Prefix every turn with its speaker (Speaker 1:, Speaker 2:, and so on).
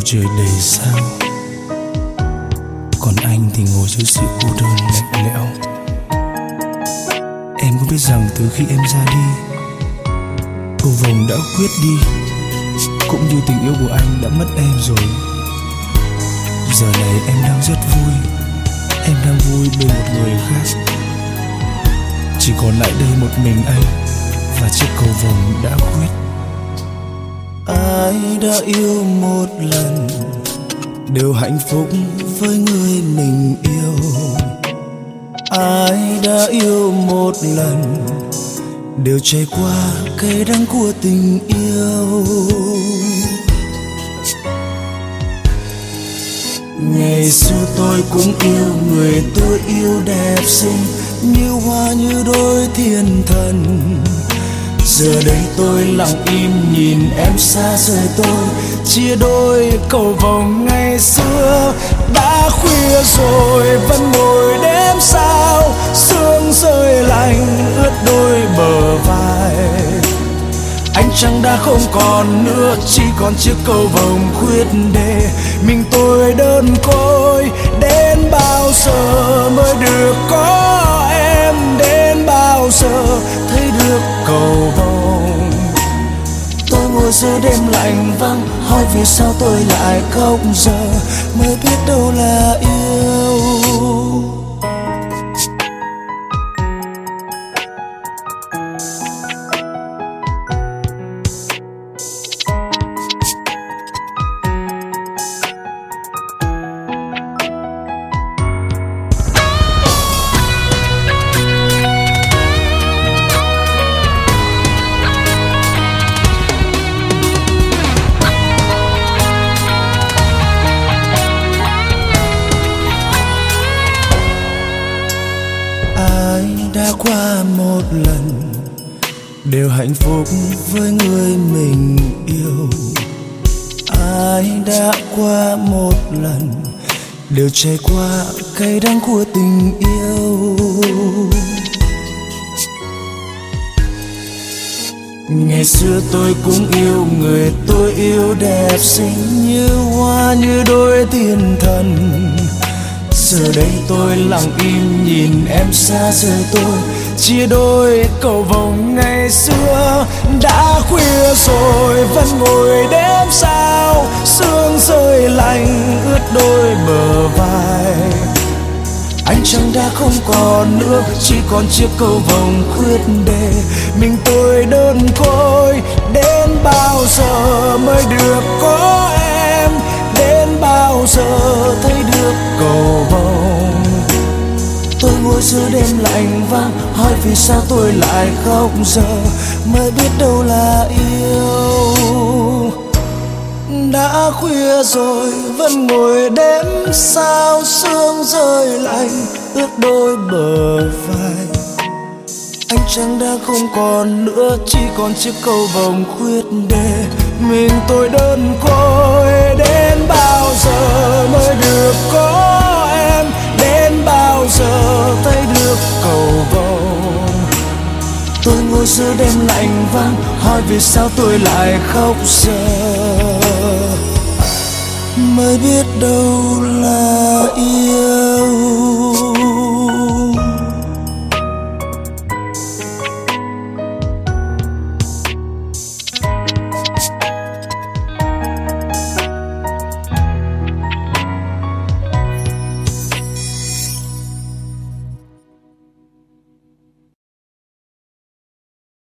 Speaker 1: trời đầy sao, còn anh thì ngồi dưới sự cô đơn lạnh lẽo. Em có biết rằng từ khi em ra đi, cầu vồng đã khuyết đi, cũng như tình yêu của anh đã mất em rồi. Giờ này em đang rất vui, em đang vui bên một người khác. Chỉ còn lại đây một mình anh và chiếc cầu vồng đã khuyết. Ai đã yêu một lần đều hạnh phúc với người mình yêu. Ai đã yêu một lần đều trải qua cay đắng của tình yêu. Ngày xưa tôi cũng yêu người tôi yêu đẹp xinh, như hoa như đôi thiên thần. Giờ đây tôi lặng im nhìn em xa rời tôi, chia đôi cầu vồng ngày xưa. Đã khuya rồi vẫn ngồi đếm sao, sương rơi lạnh ướt đôi bờ vai. Ánh trăng đã không còn nữa, chỉ còn chiếc cầu vồng khuyết để mình tôi đơn côi. Đến bao giờ mới được có em, đến bao giờ thấy được cầu vồng. Tôi ngồi giữa đêm lạnh vắng, hỏi vì sao tôi lại khóc giờ mới biết đâu là yêu. Đã qua một lần đều hạnh phúc với người mình yêu. Ai đã qua một lần đều trải qua cay đắng của tình yêu. Ngày xưa tôi cũng yêu người tôi yêu đẹp xinh, như hoa như đôi thiên thần. Giờ đây tôi lặng im nhìn em xa rời tôi, chia đôi cầu vồng ngày xưa. Đã khuya rồi vẫn ngồi đếm sao, sương rơi lạnh ướt đôi bờ vai. Ánh trăng đã không còn nữa, chỉ còn chiếc cầu vồng khuyết để mình tôi đơn côi. Đến bao giờ mới được có em, đến bao giờ thấy được cầu vồng. Tôi ngồi giữa đêm lạnh vắng, hỏi vì sao tôi lại khóc giờ mới biết đâu là yêu. Đã khuya rồi vẫn ngồi đếm sao, sương rơi lạnh ướt đôi bờ vai. Ánh trăng đã không còn nữa, chỉ còn chiếc cầu vồng khuyết để mình tôi đơn côi. Đến bao giờ mới được có em, đến bao giờ thấy được cầu vồng. Tôi ngồi giữa đêm lạnh vắng, hỏi vì sao tôi lại khóc giờ mới biết đâu là yêu.